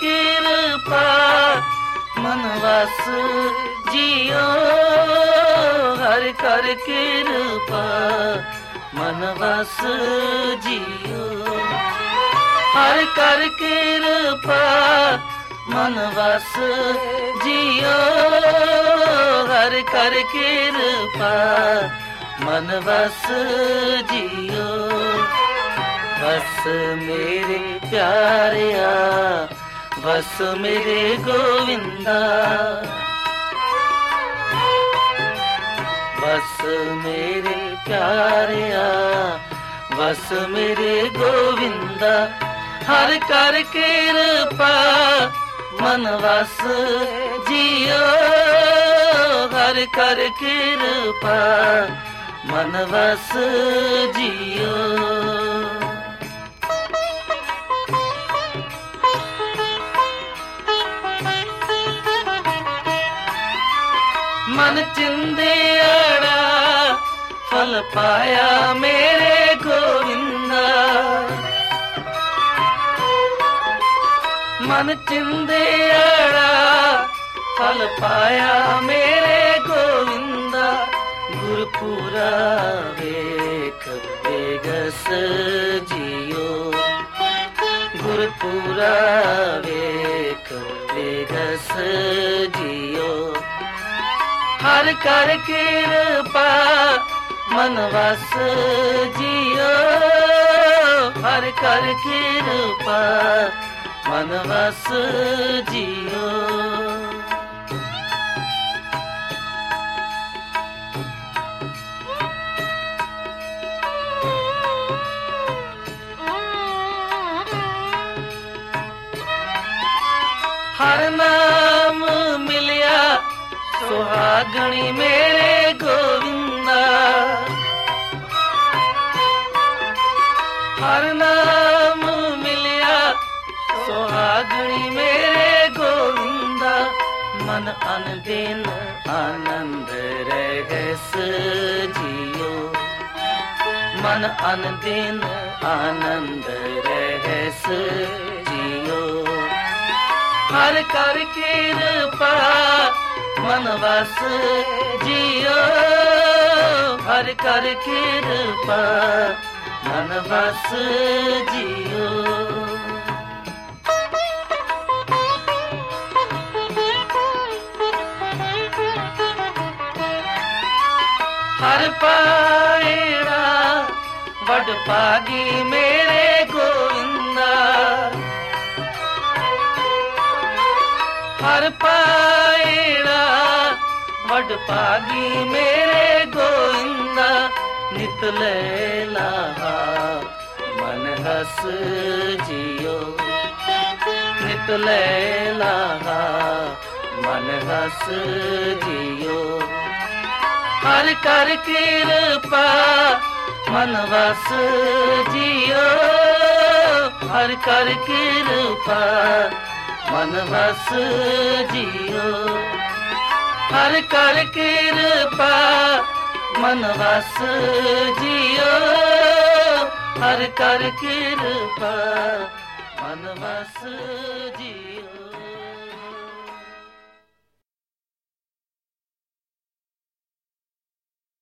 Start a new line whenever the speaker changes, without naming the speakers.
कृपा मन वस जियो, हर कर कृपा मन वस जियो, हर कर कृपा मन वस जियो, हर कर कृपा मन वस जियो। बस मेरे प्यारिया बस मेरे गोविंदा, बस मेरे प्यारिया बस मेरे गोविंदा, हर कर कृपा मन वस जियो, हर कर कृपा मन वस जियो। मन चिंदियाड़ा फल पाया मेरे गोविंदा, मन चिंदियाड़ा फल पाया मेरे गोविंदा, गुरपुरा वेख बेगस जियो, गुरपुरा वेख बेगस जियो, हर कर कृपा मन वस जियो, हर कर कृपा मन वस जियो। हर नाम मिलिया सुहागणी मेरे गोविंदा, हर नाम मिलिया सुहागणी मेरे गोविंदा, मन अनदिन आनंद रहस जियो, मन अनदिन आनंद रहस जियो, हर कर कृपा मन वस जियो, हर कर कृपा मन वस जियो। हर पाएड़ा वड पागी मेरे गोविंदा, हर पाएड़ा वड पागी मेरे गोविंदा, नित लैला मन हस जियो, नित लैला मन हस जियो, हर कर कृपा मन वस जियो, हर कर कृपा मन वस जियो, हर कर कृपा मन वस जियो, हर कर कृपा मन वस जियो।